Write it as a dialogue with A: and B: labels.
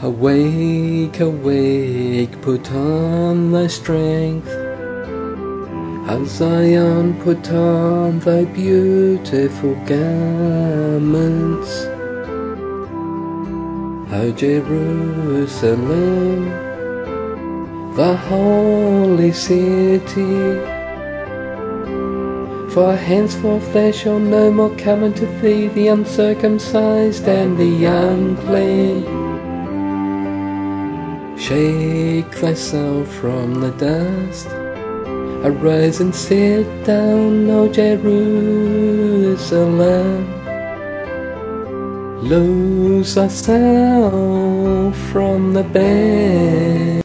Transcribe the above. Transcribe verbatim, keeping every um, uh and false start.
A: Awake, awake, put on thy strength, as Zion, put on thy beautiful garments. O Jerusalem, the holy city, for henceforth there shall no more come unto thee the uncircumcised and the unclean. Shake thyself from the dust, arise and sit down, O Jerusalem. Loose thyself from the bed.